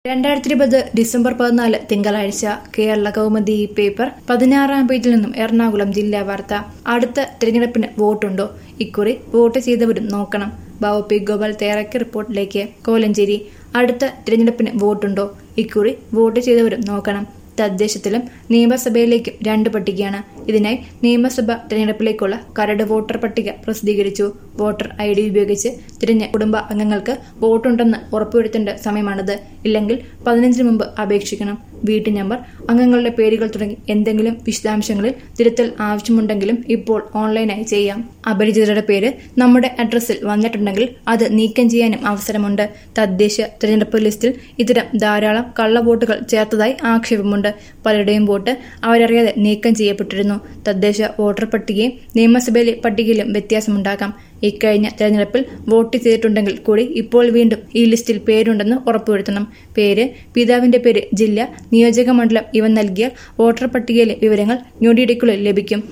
2020 December 14 തിങ്കളാഴ്ച Kerala Kaumudi paper 16-ാം പേജിൽ നിന്നും എറണാകുളം ജില്ലാ വാർത്ത. അടുത്ത തിരഞ്ഞെടുപ്പിന് വോട്ടുണ്ടോ? ഇക്കുറി വോട്ട് ചെയ്തവരും നോക്കണം. ബാവു ഗോപാൽ തയ്യാറാക്കിയ റിപ്പോർട്ടിലേക്ക്. കോലഞ്ചേരി. അടുത്ത തിരഞ്ഞെടുപ്പിന് വോട്ടുണ്ടോ? ഇക്കുറി വോട്ട് ചെയ്തവരും നോക്കണം. തദ്ദേശത്തിലും നിയമസഭയിലേക്കും 2 പട്ടികയാണ്. ഇതിനായി നിയമസഭ തിരഞ്ഞെടുപ്പിലേക്കുള്ള കരട് വോട്ടർ പട്ടിക പ്രസിദ്ധീകരിച്ചു. വോട്ടർ ID ഉപയോഗിച്ച് തിരിഞ്ഞ കുടുംബ അംഗങ്ങൾക്ക് വോട്ടുണ്ടെന്ന് ഉറപ്പുവരുത്തേണ്ട സമയമാണിത്. ഇല്ലെങ്കിൽ 15 മുമ്പ് അപേക്ഷിക്കണം. വീട്ടു നമ്പർ, അംഗങ്ങളുടെ പേരുകൾ തുടങ്ങി എന്തെങ്കിലും വിശദാംശങ്ങളിൽ തിരുത്തൽ ആവശ്യമുണ്ടെങ്കിലും ഇപ്പോൾ ഓൺലൈനായി ചെയ്യാം. അപരിചിതരുടെ പേര് നമ്മുടെ അഡ്രസ്സിൽ വന്നിട്ടുണ്ടെങ്കിൽ അത് നീക്കം ചെയ്യാനും അവസരമുണ്ട്. തദ്ദേശ തിരഞ്ഞെടുപ്പ് ലിസ്റ്റിൽ ഇത്തരം ധാരാളം കള്ളവോട്ടുകൾ ചേർത്തതായി ആക്ഷേപമുണ്ട്. പലരുടെയും വോട്ട് അവരറിയാതെ നീക്കം ചെയ്യപ്പെട്ടിരുന്നു. തദ്ദേശ വോട്ടർ പട്ടികയും നിയമസഭയിലെ പട്ടികയിലും വ്യത്യാസമുണ്ടാകാം. ഇക്കഴിഞ്ഞ തെരഞ്ഞെടുപ്പിൽ വോട്ട് ചെയ്തിട്ടുണ്ടെങ്കിൽ കൂടി ഇപ്പോൾ വീണ്ടും ഈ ലിസ്റ്റിൽ പേരുണ്ടെന്ന് ഉറപ്പുവരുത്തണം. പേര്, പിതാവിന്റെ പേര്, ജില്ല, നിയോജക മണ്ഡലം ഇവ നൽകിയാൽ വോട്ടർ പട്ടികയിലെ വിവരങ്ങൾ ഞൊടിയിടയ്ക്കുള്ളിൽ ലഭിക്കും.